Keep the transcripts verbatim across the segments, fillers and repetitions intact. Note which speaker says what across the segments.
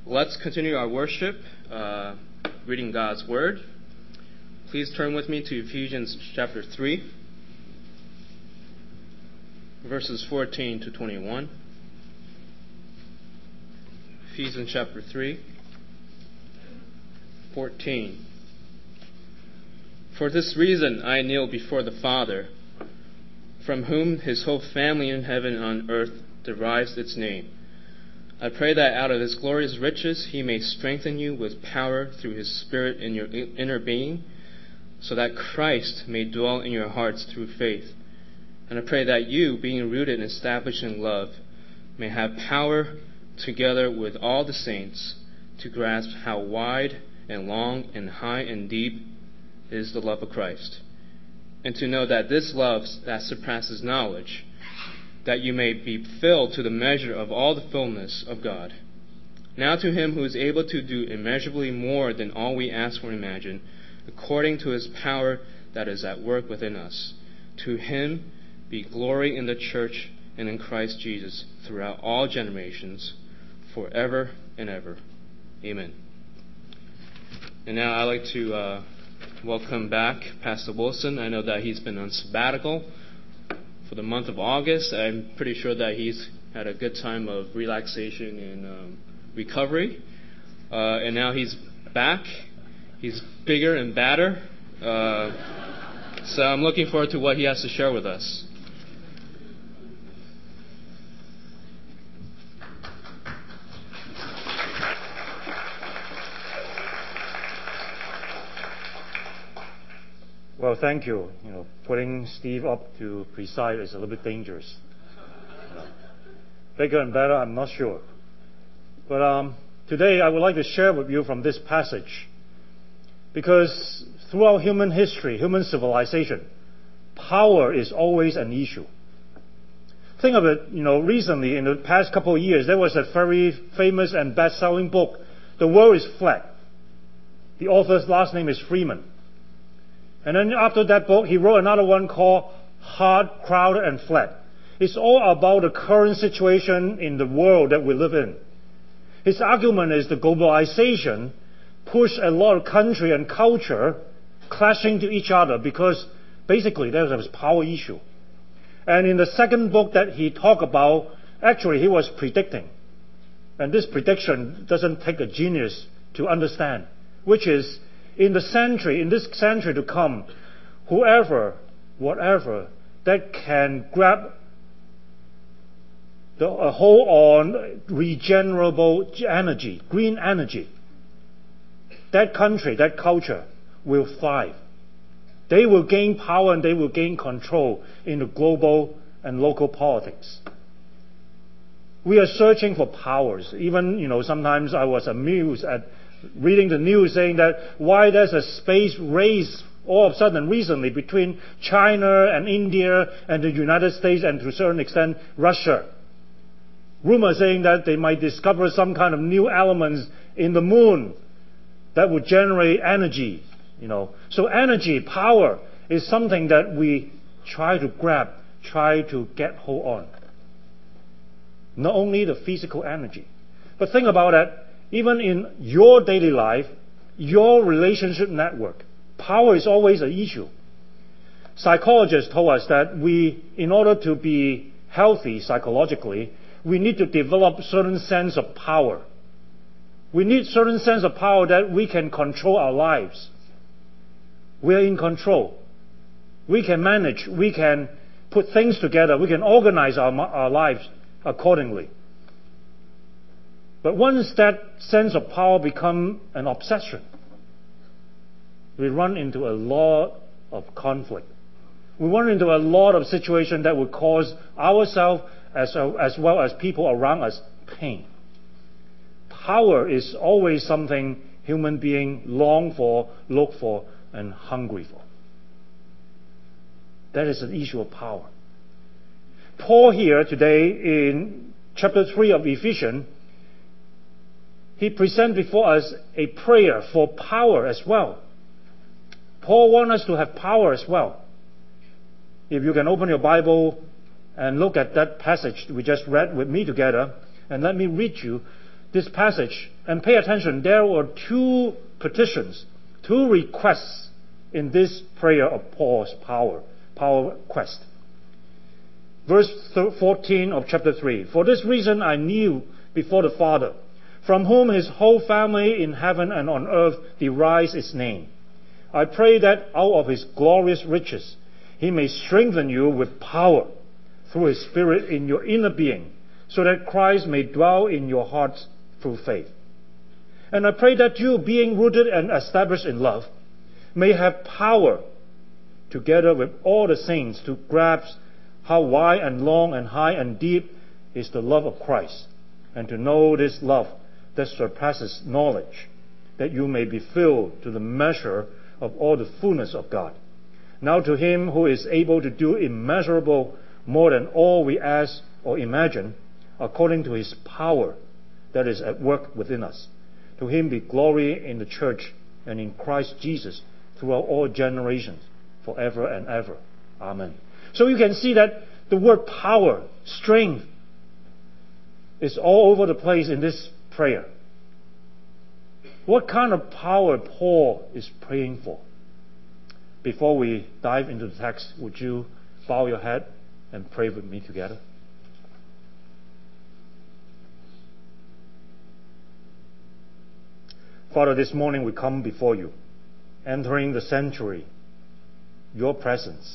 Speaker 1: Let's continue our worship, uh, reading God's Word. Please turn with me to Ephesians chapter three, verses fourteen to twenty-one. Ephesians chapter three, fourteen. For this reason I kneel before the Father, from whom his whole family in heaven and on earth derives its name. I pray that out of his glorious riches he may strengthen you with power through his Spirit in your inner being, so that Christ may dwell in your hearts through faith. And I pray that you, being rooted and established in love, may have power together with all the saints to grasp how wide and long and high and deep is the love of Christ, and to know that this love that surpasses knowledge, that you may be filled to the measure of all the fullness of God. Now to him who is able to do immeasurably more than all we ask or imagine, according to his power that is at work within us, to him be glory in the church and in Christ Jesus throughout all generations, forever and ever. Amen. And now I'd like to uh, welcome back Pastor Wilson. I know that he's been on sabbatical for the month of August. I'm pretty sure that he's had a good time of relaxation and um, recovery. Uh, and now he's back. He's bigger and badder. Uh, so I'm looking forward to what he has to share with us.
Speaker 2: Well, thank you. You know, putting Steve up to preside is a little bit dangerous. You know, bigger and better, I'm not sure. But um, today I would like to share with you from this passage, because throughout human history, human civilization, power is always an issue. Think of it, you know, recently, in the past couple of years, there was a very famous and best-selling book, The World is Flat. The author's last name is Freeman. And then after that book, he wrote another one called Hard, Crowded, and Flat. It's all about the current situation in the world that we live in. His argument is the globalization pushed a lot of country and culture clashing to each other because basically there was a power issue. And in the second book that he talked about, actually he was predicting. And this prediction doesn't take a genius to understand, which is, in the century, in this century to come, whoever, whatever, that can grab the a hold on regenerable energy, green energy, that country, that culture will thrive. They will gain power and they will gain control in the global and local politics. We are searching for powers. Even, you know, sometimes I was amused at reading the news saying that why there's a space race all of a sudden recently between China and India and the United States and to a certain extent Russia. Rumors saying that they might discover some kind of new elements in the moon that would generate energy. You know, so energy, power is something that we try to grab, try to get hold on. Not only the physical energy, but think about it. Even in your daily life, your relationship network, power is always an issue. Psychologists told us that we, in order to be healthy psychologically, we need to develop certain sense of power. We need certain sense of power that we can control our lives. We are in control. We can manage. We can put things together. We can organize our, our lives accordingly. But once that sense of power becomes an obsession, we run into a lot of conflict. We run into a lot of situations that will cause ourselves as, as well as people around us pain. Power is always something human beings long for, look for, and hungry for. That is an issue of power. Paul here today in chapter three of Ephesians, he presents before us a prayer for power as well. Paul wants us to have power as well. If you can open your Bible and look at that passage we just read with me together, and let me read you this passage and pay attention, there were two petitions, two requests in this prayer of Paul's power, power quest. Verse fourteen of chapter three. For this reason I kneel before the Father, from whom his whole family in heaven and on earth derives its name. I pray that out of his glorious riches he may strengthen you with power through his Spirit in your inner being, so that Christ may dwell in your hearts through faith. And I pray that you, being rooted and established in love, may have power, together with all the saints, to grasp how wide and long and high and deep is the love of Christ, and to know this love that surpasses knowledge, that you may be filled to the measure of all the fullness of God. Now to him who is able to do immeasurable more than all we ask or imagine, according to his power that is at work within us. To him be glory in the church and in Christ Jesus throughout all generations, forever and ever. Amen. So you can see that the word power, strength, is all over the place in this prayer. What kind of power Paul is praying for? Before we dive into the text, would you bow your head and pray with me together? Father, this morning we come before you, entering the sanctuary, your presence.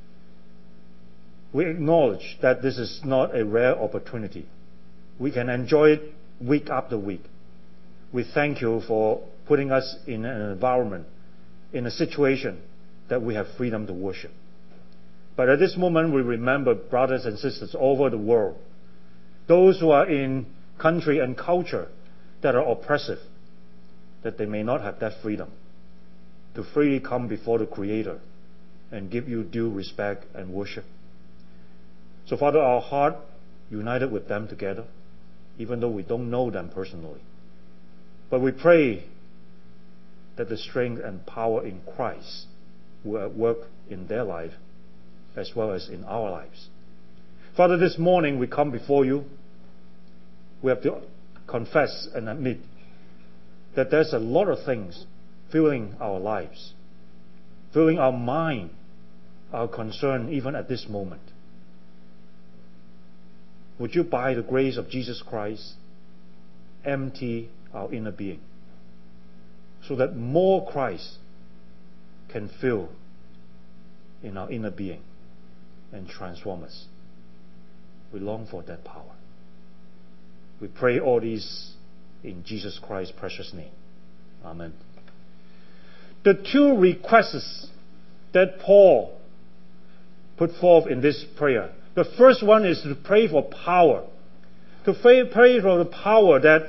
Speaker 2: We acknowledge that this is not a rare opportunity. We can enjoy it week after week. We thank you for putting us in an environment, in a situation that we have freedom to worship. But at this moment, we remember brothers and sisters all over the world, those who are in country and culture that are oppressive, that they may not have that freedom to freely come before the Creator and give you due respect and worship. So, Father, our heart united with them together, even though we don't know them personally. But we pray that the strength and power in Christ will work in their life as well as in our lives. Father, this morning we come before you. We have to confess and admit that there's a lot of things filling our lives, filling our mind, our concern even at this moment. Would you, by the grace of Jesus Christ, empty our inner being so that more Christ can fill in our inner being and transform us? We long for that power. We pray all these in Jesus Christ's precious name. Amen. The two requests that Paul put forth in this prayer. The first one is to pray for power. To pray, pray for the power that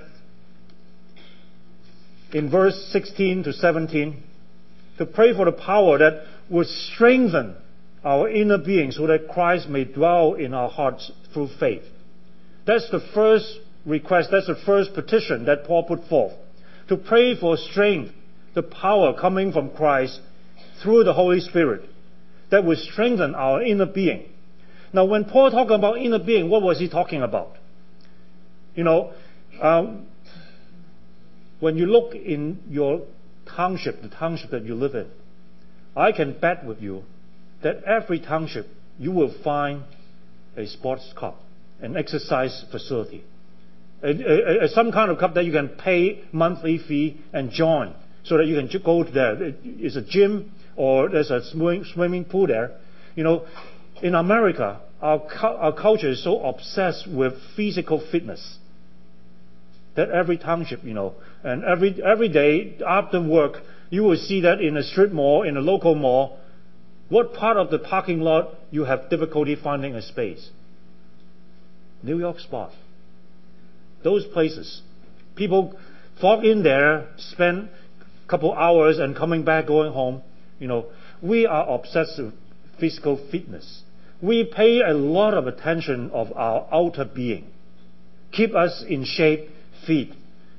Speaker 2: in verse sixteen to seventeen, to pray for the power that would strengthen our inner being so that Christ may dwell in our hearts through faith. That's the first request, that's the first petition that Paul put forth. To pray for strength, the power coming from Christ through the Holy Spirit that would strengthen our inner being. Now, when Paul talked about inner being, what was he talking about? You know, um, when you look in your township, the township that you live in, I can bet with you that every township you will find a sports club, an exercise facility, a, a, a, some kind of club that you can pay monthly fee and join so that you can go to there. It's a gym or there's a swimming, swimming pool there. You know, in America, our, our culture is so obsessed with physical fitness that every township, you know, and every every day after work, you will see that in a strip mall, in a local mall, what part of the parking lot you have difficulty finding a space? New York spot. Those places. People fog in there, spend a couple hours and coming back, going home. You know, we are obsessed with physical fitness. We pay a lot of attention of our outer being. Keep us in shape, fit,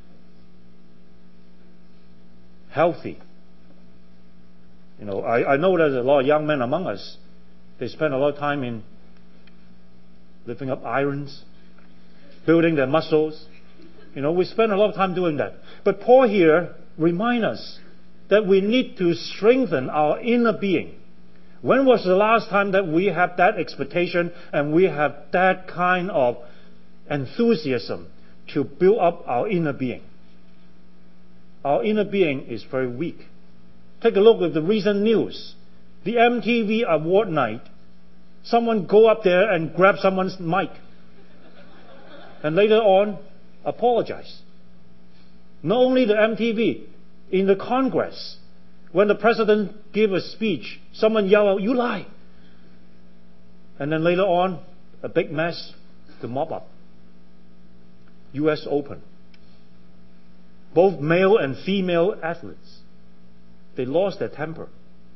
Speaker 2: healthy. You know, I, I know there's a lot of young men among us. They spend a lot of time in lifting up irons, building their muscles, You know, we spend a lot of time doing that. But Paul here reminds us that we need to strengthen our inner being. When was the last time that we have that expectation and we have that kind of enthusiasm to build up our inner being? Our inner being is very weak. Take a look at the recent news. The M T V award night, someone go up there and grab someone's mic. And later on, apologize. Not only the M T V, in the Congress, when the president gave a speech, someone yelled out, "You lie!" And then later on, a big mess to mop up. U S Open. Both male and female athletes, they lost their temper.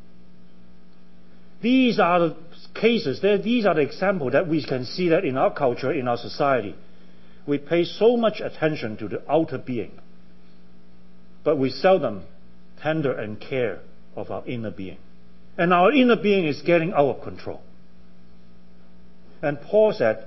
Speaker 2: These are the cases, these are the examples that we can see that in our culture, in our society. We pay so much attention to the outer being, but we seldom tender and care of our inner being. And our inner being is getting out of control. And Paul said,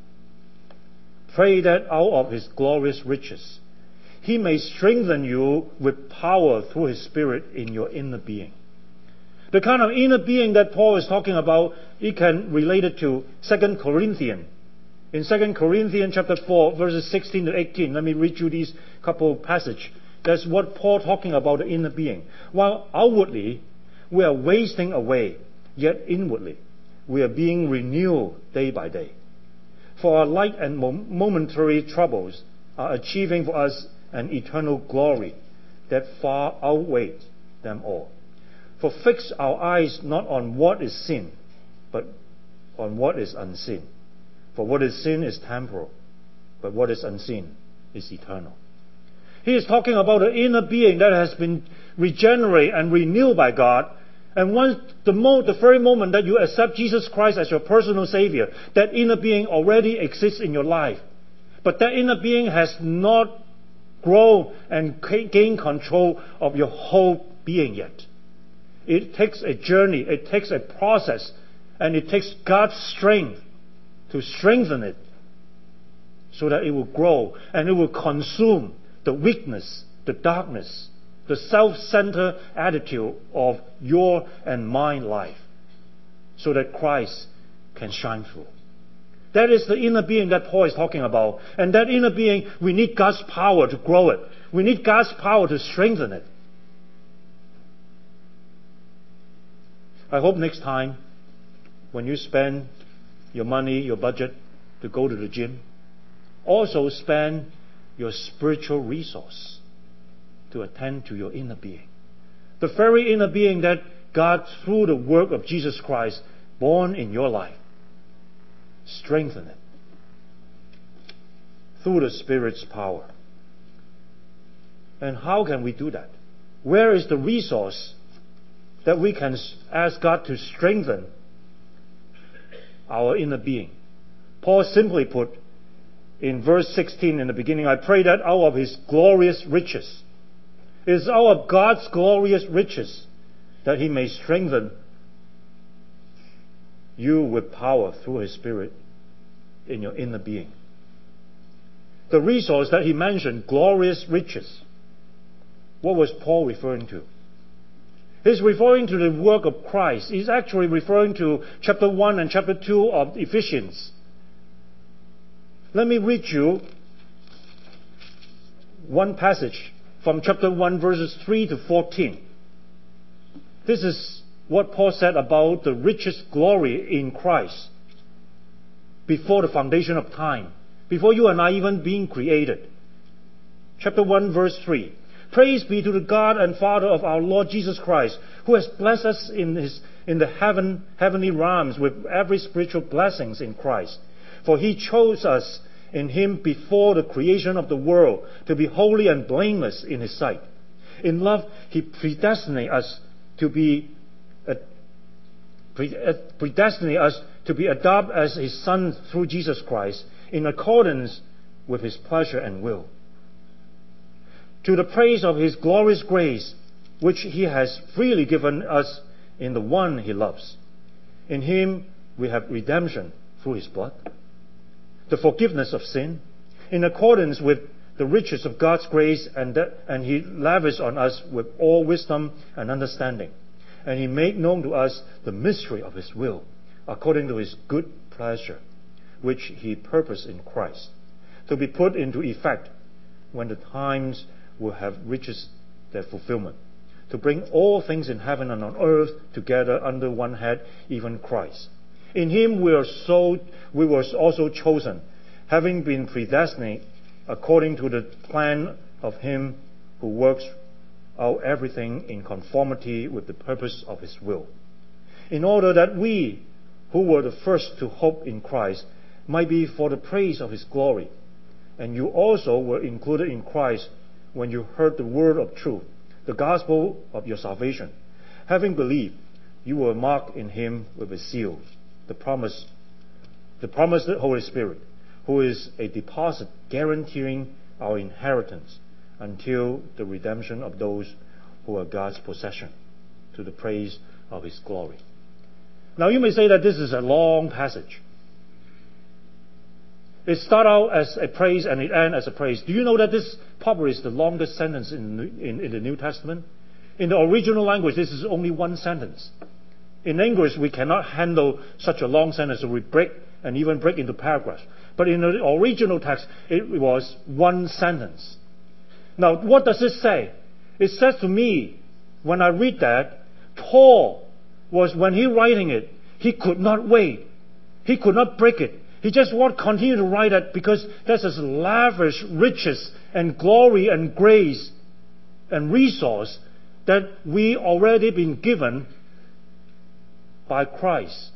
Speaker 2: pray that out of his glorious riches, he may strengthen you with power through his Spirit in your inner being. The kind of inner being that Paul is talking about, he can relate it to Second Corinthians. In Second Corinthians chapter four, verses sixteen to eighteen, let me read you these couple of passages. That's what Paul talking about the inner being. While outwardly we are wasting away, yet inwardly we are being renewed day by day. For our light and momentary troubles are achieving for us an eternal glory that far outweighs them all. For fix our eyes not on what is seen, but on what is unseen. For what is seen is temporal, but what is unseen is eternal. He is talking about an inner being that has been regenerated and renewed by God. And once the, mo- the very moment that you accept Jesus Christ as your personal Savior, that inner being already exists in your life. But that inner being has not grown and gained control of your whole being yet. It takes a journey, it takes a process, and it takes God's strength to strengthen it so that it will grow and it will consume the weakness, the darkness, the self-centered attitude of your and mine life, so that Christ can shine through. That is the inner being that Paul is talking about. And that inner being, we need God's power to grow it. We need God's power to strengthen it. I hope next time, when you spend your money, your budget to go to the gym, also spend your spiritual resource to attend to your inner being. The very inner being that God, through the work of Jesus Christ, born in your life, strengthen it through the Spirit's power. And how can we do that? Where is the resource that we can ask God to strengthen our inner being? Paul simply put in verse sixteen in the beginning, I pray that out of his glorious riches, it is out of God's glorious riches that he may strengthen you with power through his Spirit in your inner being. The resource that he mentioned, glorious riches, what was Paul referring to? He's referring to the work of Christ. He's actually referring to chapter one and chapter two of Ephesians. Let me read you one passage from chapter one, verses three to fourteen. This is what Paul said about the richest glory in Christ before the foundation of time, before you and I even being created. Chapter one, verse three. Praise be to the God and Father of our Lord Jesus Christ, who has blessed us in his in the heaven heavenly realms with every spiritual blessings in Christ. For he chose us in him before the creation of the world to be holy and blameless in his sight. In love, he predestinated us to be uh, predestinated us to be adopted as his son through Jesus Christ, in accordance with his pleasure and will, to the praise of his glorious grace, which he has freely given us in the one he loves. In him we have redemption through his blood, the forgiveness of sin, in accordance with the riches of God's grace, and, that, and He lavished on us with all wisdom and understanding. And He made known to us the mystery of His will, according to His good pleasure, which He purposed in Christ, to be put into effect when the times will have reached their fulfillment, to bring all things in heaven and on earth together under one head, even Christ. In Him we are so we were also chosen, having been predestined according to the plan of Him who works out everything in conformity with the purpose of His will, in order that we, who were the first to hope in Christ, might be for the praise of His glory. And you also were included in Christ when you heard the word of truth, the gospel of your salvation. Having believed, you were marked in Him with a seal, the promise, the promised Holy Spirit, who is a deposit guaranteeing our inheritance until the redemption of those who are God's possession, to the praise of His glory. Now you may say that this is a long passage. It starts out as a praise and it ends as a praise. Do you know that this probably is the longest sentence in, in, in the New Testament? In the original language, this is only one sentence. In English, we cannot handle such a long sentence, so we break and even break into paragraphs. But in the original text, it was one sentence. Now, what does it say? It says to me, when I read that, Paul was, when he writing it, he could not wait. He could not break it. He just want to continue to write it because there's this lavish riches and glory and grace and resource that we already been given by Christ.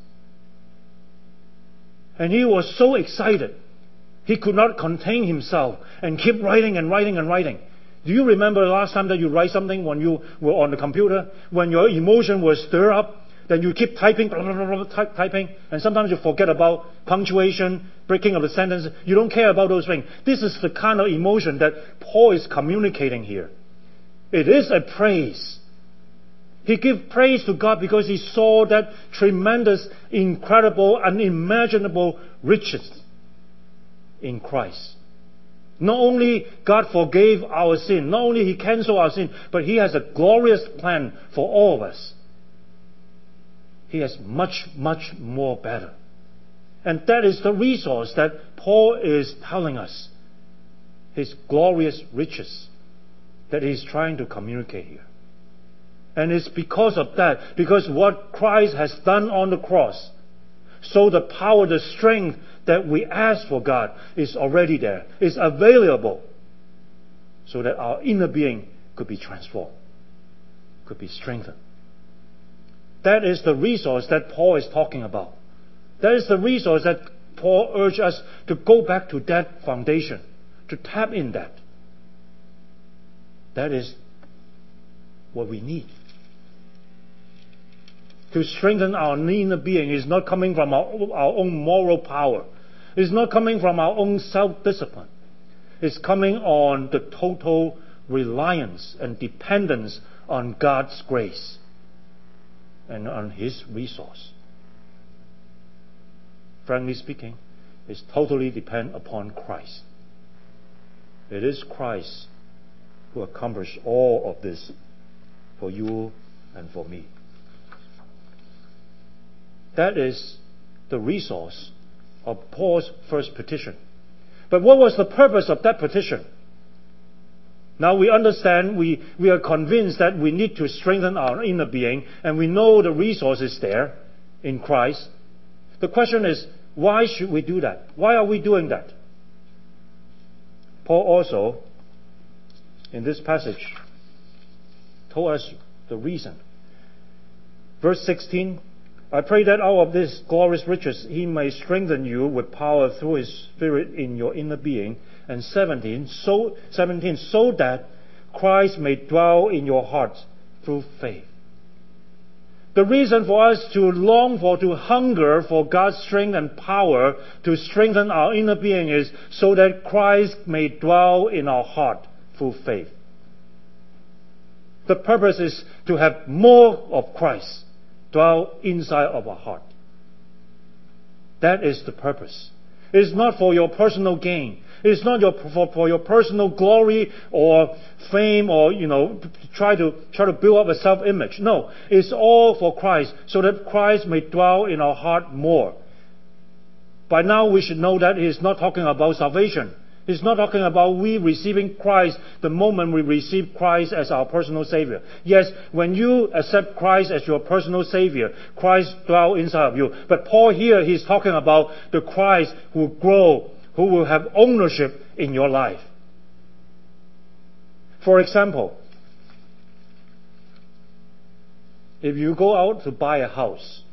Speaker 2: And he was so excited. He could not contain himself and keep writing and writing and writing. Do you remember the last time that you write something when you were on the computer? When your emotion was stirred up, then you keep typing, blah, blah, blah, blah, typing, and sometimes you forget about punctuation, breaking of the sentence. You don't care about those things. This is the kind of emotion that Paul is communicating here. It is a praise. He gave praise to God because he saw that tremendous, incredible, unimaginable riches in Christ. Not only God forgave our sin, not only He canceled our sin, but He has a glorious plan for all of us. He has much, much more better. And that is the resource that Paul is telling us. His glorious riches that he's trying to communicate here. And it's because of that, because what Christ has done on the cross, so the power, the strength that we ask for God is already there, is available, so that our inner being could be transformed, could be strengthened. That is the resource that Paul is talking about. That is the resource that Paul urged us to go back to that foundation, to tap in that. That is what we need. To strengthen our inner being is not coming from our, our own moral power. It's not coming from our own self-discipline. It's coming on the total reliance and dependence on God's grace and on His resource. Frankly speaking, it's totally depend upon Christ. It is Christ who accomplished all of this for you and for me. That is the resource of Paul's first petition. But what was the purpose of that petition? Now we understand, we, we are convinced that we need to strengthen our inner being, and we know the resource is there in Christ. The question is, why should we do that? Why are we doing that? Paul also, in this passage, told us the reason. Verse sixteen, I pray that out of this glorious riches He may strengthen you with power through His Spirit in your inner being. And seventeen, so, seventeen, so that Christ may dwell in your hearts through faith. The reason for us to long for, to hunger for God's strength and power to strengthen our inner being is so that Christ may dwell in our heart through faith. The purpose is to have more of Christ dwell inside of our heart. That is the purpose. It is not for your personal gain. It's not your, for, for your personal glory or fame or, you know, try to, try to build up a self-image. No, it's all for Christ, so that Christ may dwell in our heart more. By now we should know that He's not talking about salvation. He's not talking about we receiving Christ the moment we receive Christ as our personal Savior. Yes, when you accept Christ as your personal Savior, Christ dwells inside of you. But Paul here, he's talking about the Christ who will grow, who will have ownership in your life. For example, if you go out to buy a house,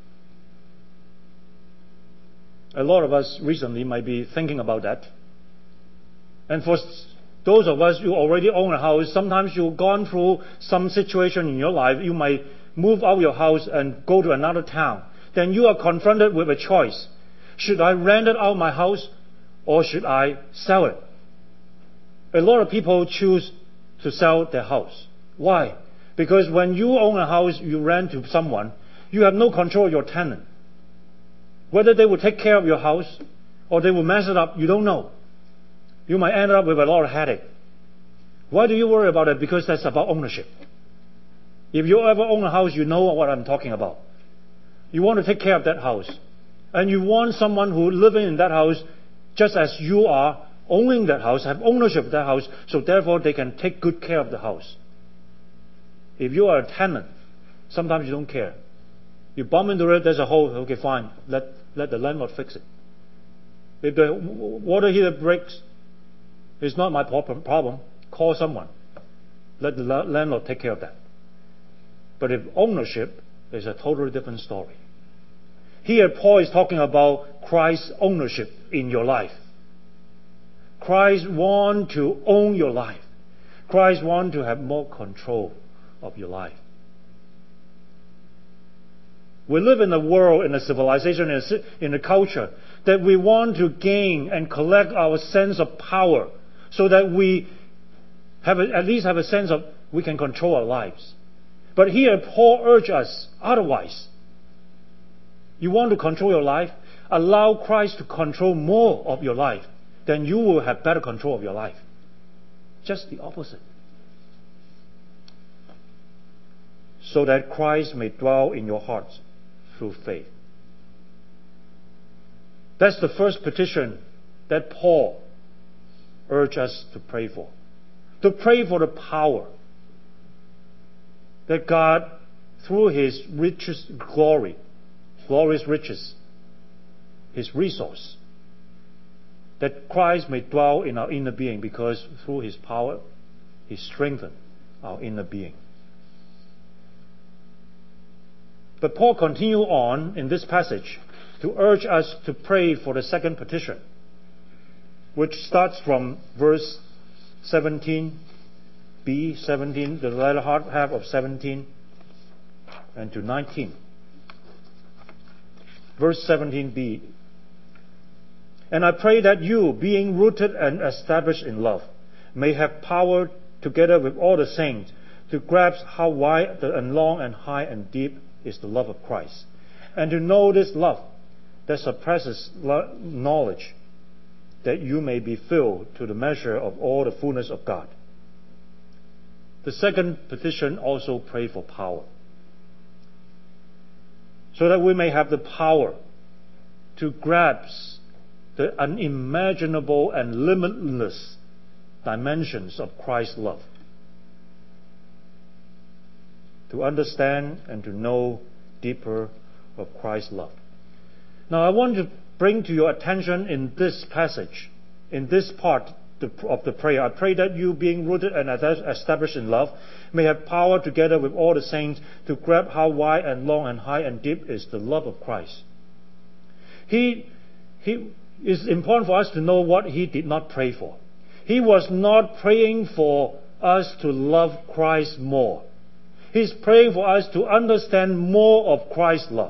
Speaker 2: a lot of us recently might be thinking about that. And for those of us who already own a house, sometimes you've gone through some situation in your life. You might move out of your house and go to another town. Then you are confronted with a choice. Should I rent it out my house or should I sell it? A lot of people choose to sell their house. Why? Because when you own a house, you rent to someone, you have no control of your tenant. Whether they will take care of your house or they will mess it up, you don't know. You might end up with a lot of headache. Why do you worry about it? Because that's about ownership. If you ever own a house, you know what I'm talking about. You want to take care of that house. And you want someone who living in that house just as you are owning that house, have ownership of that house, so therefore they can take good care of the house. If you are a tenant, sometimes you don't care. You bump into it, there's a hole, okay, fine, let, let the landlord fix it. If the water heater breaks, it's not my problem. Call someone. Let the landlord take care of that. But if ownership is a totally different story. Here Paul is talking about Christ's ownership in your life. Christ wants to own your life. Christ wants to have more control of your life. We live in a world, in a civilization, in a culture that we want to gain and collect our sense of power so that we have a, at least have a sense of we can control our lives. But here Paul urges us otherwise. You want to control your life? Allow Christ to control more of your life. Then you will have better control of your life. Just the opposite. So that Christ may dwell in your hearts through faith. That's the first petition that Paul urged us to pray for. To pray for the power that God, through His richest glory, glorious riches, His resource, that Christ may dwell in our inner being, because through His power, He strengthened our inner being. But Paul continues on in this passage to urge us to pray for the second petition, which starts from verse seventeen b, seventeen, the latter half of seventeen, and to nineteen. Verse seventeen b. And I pray that you, being rooted and established in love, may have power together with all the saints to grasp how wide and long and high and deep is the love of Christ, and to know this love that surpasses knowledge, that you may be filled to the measure of all the fullness of God. The second petition also pray for power, so that we may have the power to grasp the unimaginable and limitless dimensions of Christ's love, to understand and to know deeper of Christ's love. Now I want to bring to your attention in this passage, in this part of the prayer, I pray that you, being rooted and established in love, may have power together with all the saints to grasp how wide and long and high and deep is the love of Christ. He, he it's important for us to know what he did not pray for. He was not praying for us to love Christ more. He's praying for us to understand more of Christ's love.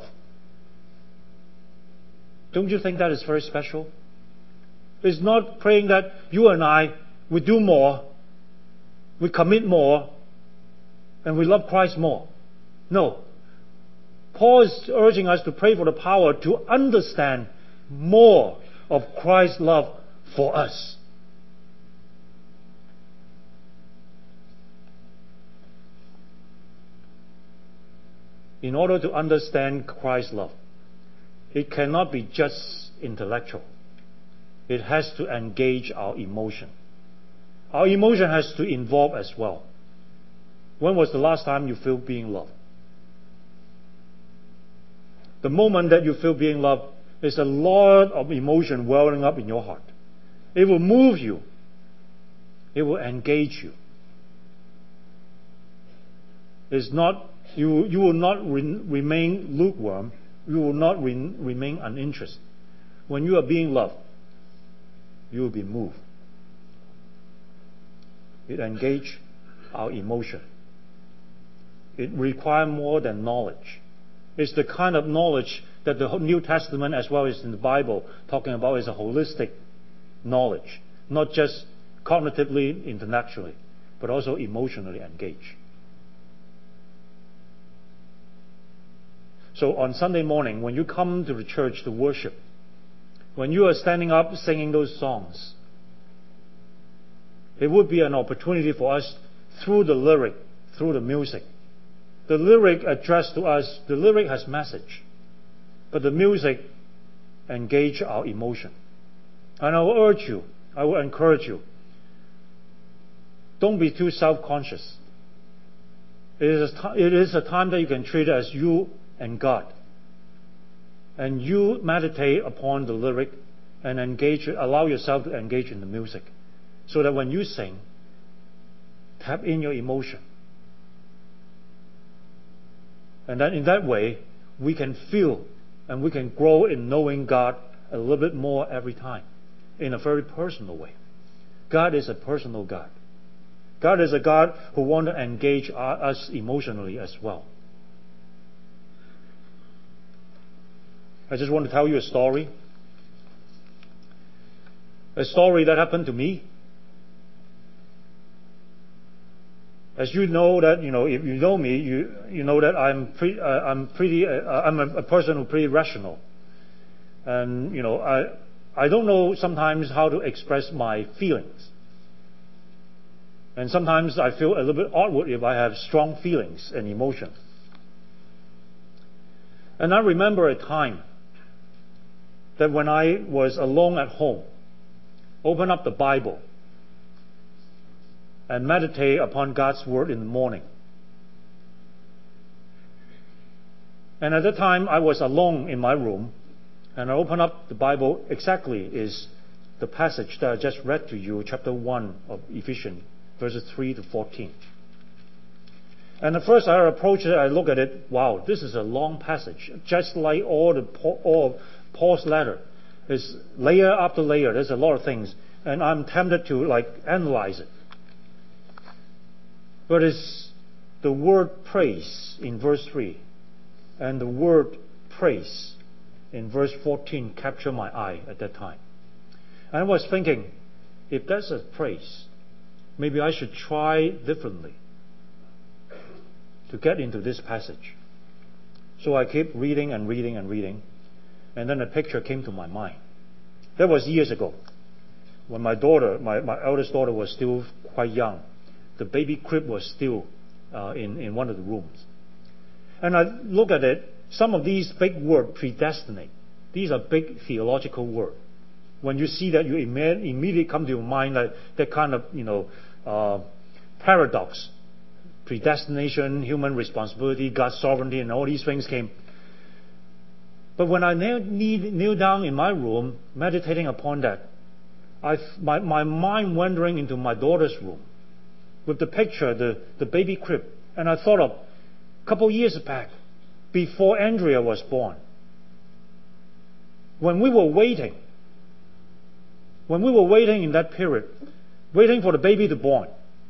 Speaker 2: Don't you think that is very special? It's not praying that you and I, we do more, we commit more, and we love Christ more. No. Paul is urging us to pray for the power to understand more of Christ's love for us. In order to understand Christ's love, it cannot be just intellectual. It has to engage our emotion. Our emotion has to involve as well. When was the last time you feel being loved? The moment that you feel being loved, there's a lot of emotion welling up in your heart. It will move you. It will engage you. It's not, you, you will not re, remain lukewarm. You will not re, remain uninterested. When you are being loved, you will be moved. It engages our emotion. It requires more than knowledge. It's the kind of knowledge that the New Testament, as well as in the Bible, talking about is a holistic knowledge, not just cognitively, intellectually, but also emotionally engaged. So on Sunday morning, when you come to the church to worship, when you are standing up singing those songs, it would be an opportunity for us through the lyric, through the music. The lyric addressed to us, the lyric has message, but the music engage our emotion. And I will urge you, I will encourage you, don't be too self-conscious. It is a t- it is a time that you can treat it as you and God. And you meditate upon the lyric and engage, allow yourself to engage in the music. So that when you sing, tap in your emotion. And then in that way, we can feel and we can grow in knowing God a little bit more every time, in a very personal way. God is a personal God. God is a God who wants to engage us emotionally as well. I just want to tell you a story. A story that happened to me. As you know that, you know, if you know me, you you know that I'm pre, uh, I'm pretty, uh, I'm a, a person who's pretty rational, and you know, I I don't know sometimes how to express my feelings, and sometimes I feel a little bit awkward if I have strong feelings and emotion. And I remember a time that when I was alone at home, open up the Bible and meditate upon God's Word in the morning. And at that time, I was alone in my room, and I opened up the Bible. Exactly is the passage that I just read to you, chapter one of Ephesians, verses three to fourteen. And at first I approached it, I look at it, wow, this is a long passage, just like all the all Paul's letter. It's layer after layer, there's a lot of things, and I'm tempted to like analyze it. But it's the word praise in verse three and the word praise in verse fourteen captured my eye at that time. And I was thinking, if that's a praise, maybe I should try differently to get into this passage. So I kept reading and reading and reading, and then a picture came to my mind. That was years ago, when my daughter, my, my eldest daughter was still quite young. The baby crib was still uh, in, in one of the rooms. And I look at it, some of these big words, predestinate, these are big theological words. When you see that, you imme- immediately come to your mind that, that kind of, you know, uh, paradox. Predestination, human responsibility, God's sovereignty, and all these things came. But when I kneel, kneel down in my room, meditating upon that, I, my, my mind wandering into my daughter's room, with the picture, the, the baby crib. And I thought of a couple years back, before Andrea was born, when we were waiting, when we were waiting in that period, waiting for the baby to born,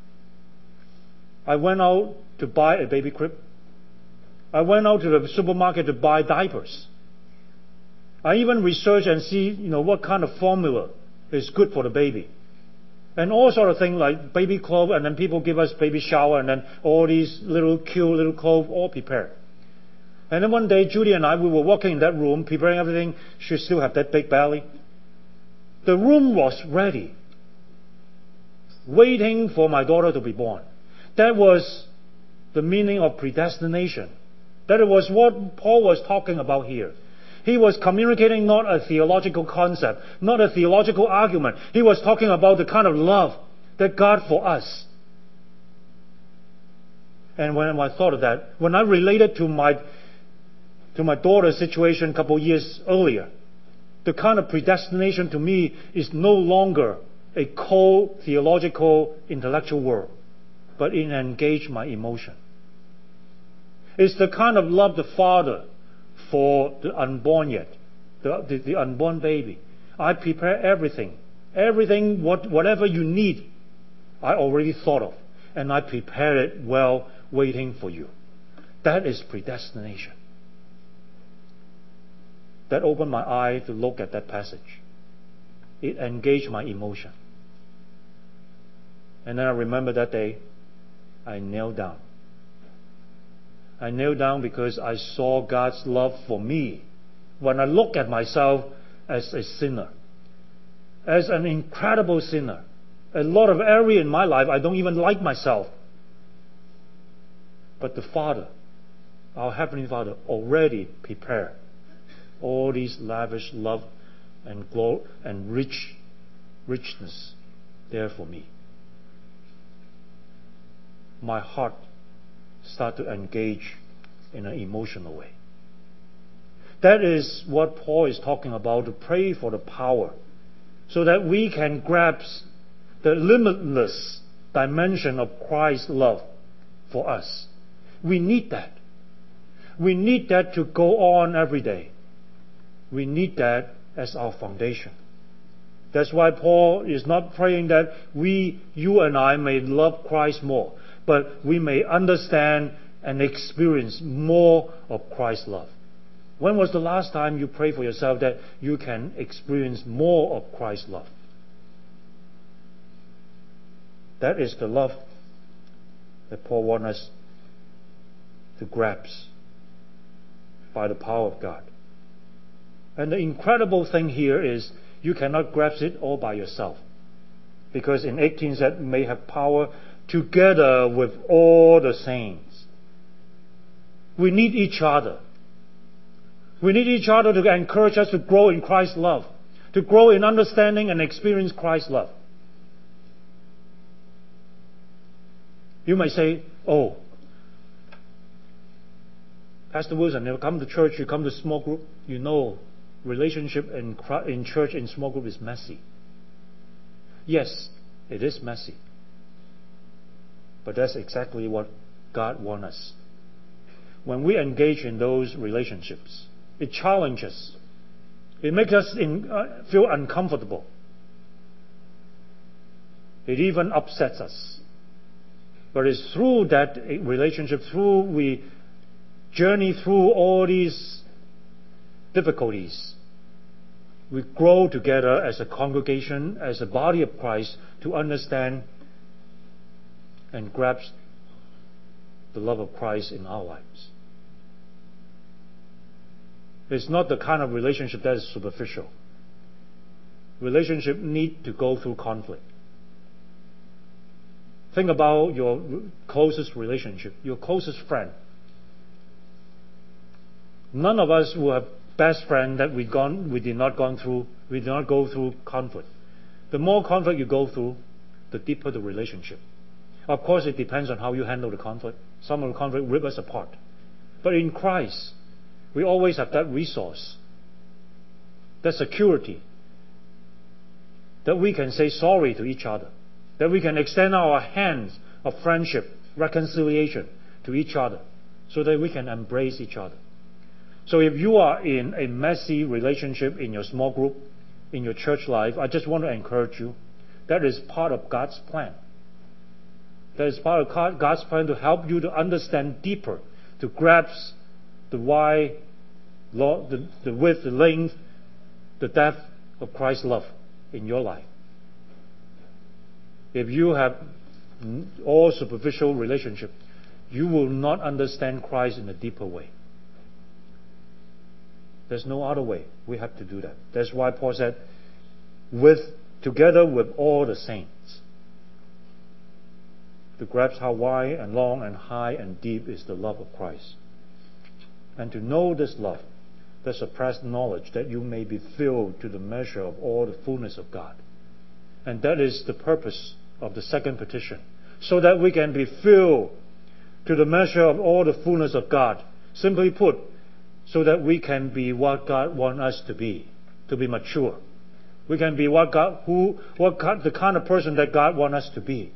Speaker 2: I went out to buy a baby crib. I went out to the supermarket to buy diapers. I even researched and see, you know, what kind of formula is good for the baby. And all sort of things like baby clothes, and then people give us baby shower, and then all these little cute little clothes all prepared. And then one day, Judy and I, we were walking in that room, preparing everything. She still have that big belly. The room was ready, waiting for my daughter to be born. That was the meaning of predestination. That was what Paul was talking about here. He was communicating not a theological concept, not a theological argument. He was talking about the kind of love that God for us. And when I thought of that, when I related to my to my daughter's situation a couple of years earlier, the kind of predestination to me is no longer a cold theological intellectual word, but it engaged my emotion. It's the kind of love the Father for the unborn yet, the, the, the unborn baby. I prepare everything, everything, what, whatever you need, I already thought of, and I prepare it well, waiting for you. That is predestination. That opened my eye to look at that passage. It engaged my emotion. And then I remember that day, I knelt down. I knelt down because I saw God's love for me. When I look at myself as a sinner, as an incredible sinner, a lot of area in my life I don't even like myself. But the Father, our Heavenly Father, already prepared all these lavish love and glory and rich richness there for me. My heart started to engage in an emotional way. That is what Paul is talking about, to pray for the power, so that we can grasp the limitless dimension of Christ's love for us. We need that. We need that to go on every day. We need that as our foundation. That's why Paul is not praying that we, you and I, may love Christ more, but we may understand and experience more of Christ's love. When was the last time you prayed for yourself that you can experience more of Christ's love? That is the love that Paul wants us to grasp by the power of God. And the incredible thing here is you cannot grasp it all by yourself. Because in eighteen said, may have power together with all the saints. We need each other. We need each other to encourage us to grow in Christ's love, to grow in understanding and experience Christ's love. You may say, oh, Pastor Wilson, you come to church, you come to small group, you know relationship in, in church, in small group is messy. Yes, it is messy. But that's exactly what God wants us. When we engage in those relationships, it challenges. It makes us in, uh, feel uncomfortable. It even upsets us. But it's through that relationship, through we journey through all these difficulties, we grow together as a congregation, as a body of Christ, to understand and grasp the love of Christ in our lives. It's not the kind of relationship that is superficial. Relationships need to go through conflict. Think about your closest relationship, your closest friend. None of us will have best friend that we gone we did not gone through we did not go through conflict. The more conflict you go through, the deeper the relationship. Of course, it depends on how you handle the conflict. Some of the conflict rip us apart. But in Christ, we always have that resource, that security, that we can say sorry to each other, that we can extend our hands of friendship, reconciliation to each other, so that we can embrace each other. So if you are in a messy relationship in your small group, in your church life, I just want to encourage you, that is part of God's plan. That is part of God's plan to help you to understand deeper, to grasp the wide, the, the width, the length, the depth of Christ's love in your life. If you have all superficial relationship, you will not understand Christ in a deeper way. There's no other way. We have to do that. That's why Paul said, with, together with all the saints, to grasp how wide and long and high and deep is the love of Christ. And to know this love, the surpassed knowledge, that you may be filled to the measure of all the fullness of God. And that is the purpose of the second petition, so that we can be filled to the measure of all the fullness of God. Simply put, so that we can be what God wants us to be, to be mature. We can be what God, who, what God, the kind of person that God wants us to be.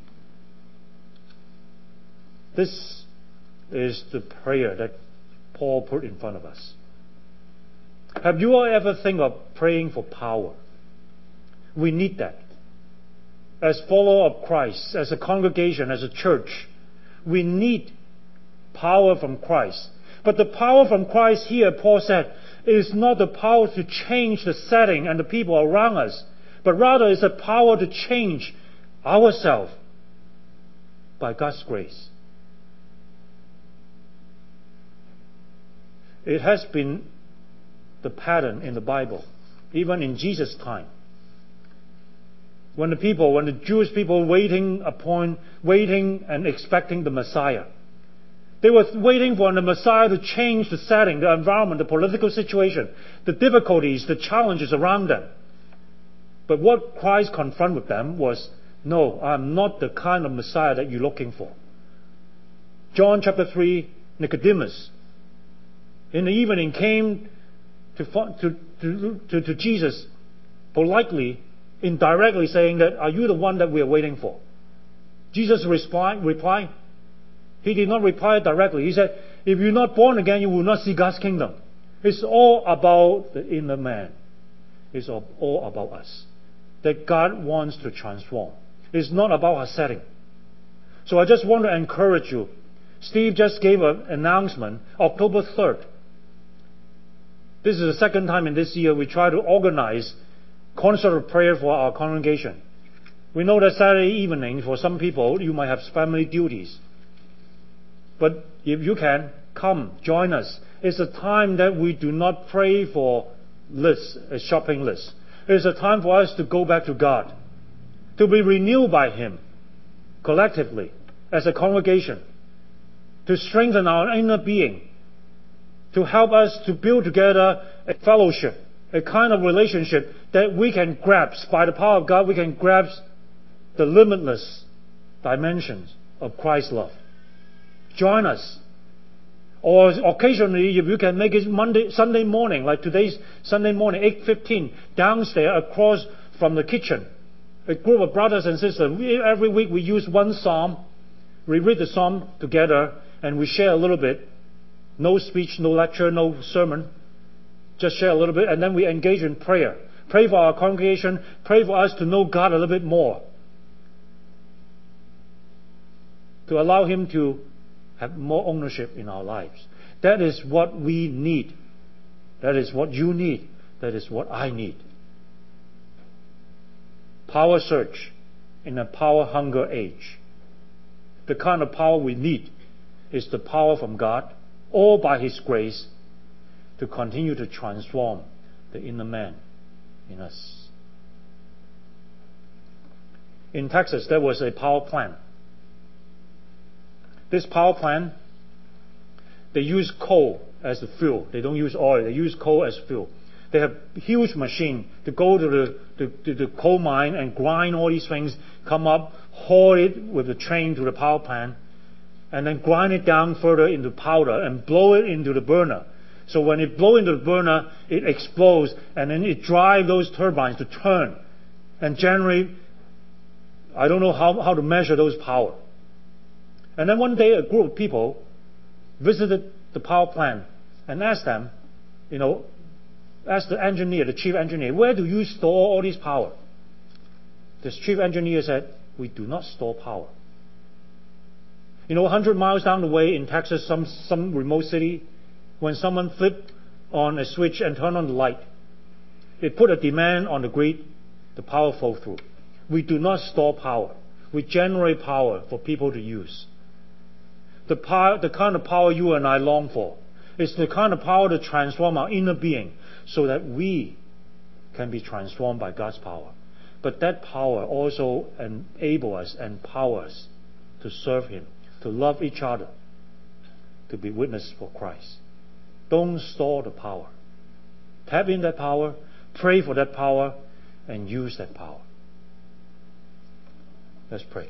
Speaker 2: This is the prayer that Paul put in front of us. Have you all ever think of praying for power? We need that. As followers of Christ, as a congregation, as a church, we need power from Christ. But the power from Christ here, Paul said, is not the power to change the setting and the people around us, but rather is a power to change ourselves by God's grace. It has been the pattern in the Bible, even in Jesus' time. When the people, when the Jewish people waiting upon, waiting and expecting the Messiah, they were waiting for the Messiah to change the setting, the environment, the political situation, the difficulties, the challenges around them. But what Christ confronted with them was, no, I'm not the kind of Messiah that you're looking for. John chapter three, Nicodemus, in the evening came to, to, to, to, to Jesus politely, indirectly saying that, are you the one that we are waiting for? Jesus replied, reply, he did not reply directly. He said, if you're not born again, you will not see God's kingdom. It's all about the inner man. It's all about us. That God wants to transform. It's not about our setting. So I just want to encourage you. Steve just gave an announcement, October third. This is the second time in this year we try to organize concert of prayer for our congregation. We know that Saturday evening, for some people, you might have family duties. But if you can, come, join us. It's a time that we do not pray for lists, a shopping list. It's a time for us to go back to God, to be renewed by Him, collectively, as a congregation, to strengthen our inner being, to help us to build together a fellowship, a kind of relationship that we can grasp. By the power of God, we can grasp the limitless dimensions of Christ's love. Join us. Or occasionally, if you can make it Monday, Sunday morning, like today's Sunday morning, eight fifteen, downstairs across from the kitchen. A group of brothers and sisters, we, every week we use one psalm. We read the psalm together and we share a little bit. No speech, no lecture, no sermon. Just share a little bit, and then we engage in prayer. Pray for our congregation. Pray for us to know God a little bit more. To allow Him to have more ownership in our lives. That is what we need. That is what you need. That is what I need. Power search in a power hunger age. The kind of power we need is the power from God, all by His grace, to continue to transform the inner man in us. In Texas, there was a power plant. This power plant, they use coal as the fuel. They don't use oil. They use coal as fuel. They have a huge machine to go to the, to, to the coal mine and grind all these things, come up, haul it with the train to the power plant, and then grind it down further into powder and blow it into the burner. So when it blows into the burner, it explodes, and then it drives those turbines to turn and generate, I don't know how, how to measure those power. And then one day a group of people visited the power plant and asked them, you know, asked the engineer, the chief engineer, where do you store all this power? This chief engineer said, we do not store power. You know, one hundred miles down the way in Texas, some, some remote city, when someone flipped on a switch and turned on the light, it put a demand on the grid, the power flow through. We do not store power. We generate power for people to use. The, power, the kind of power you and I long for is the kind of power to transform our inner being so that we can be transformed by God's power. But that power also enables us, empowers us to serve Him, to love each other, to be witness for Christ. Don't store the power. Tap in that power, pray for that power, and use that power. Let's pray.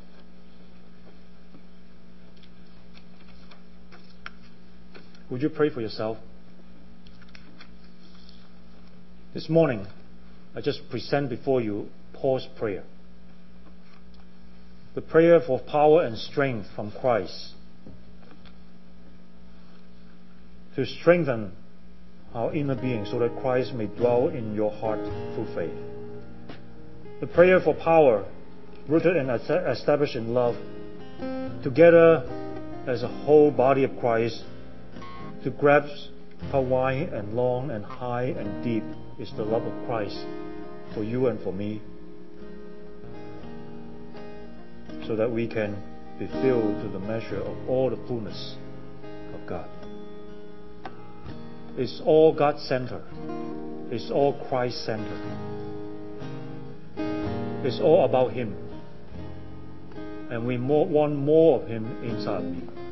Speaker 2: Would you pray for yourself? This morning, I just present before you Paul's prayer. The prayer for power and strength from Christ to strengthen our inner being so that Christ may dwell in your heart through faith. The prayer for power rooted and established in love, together as a whole body of Christ, to grasp how wide and long and high and deep is the love of Christ for you and for me, so that we can be filled to the measure of all the fullness of God. It's all God-centered. It's all Christ-centered. It's all about Him. And we more, want more of Him inside me.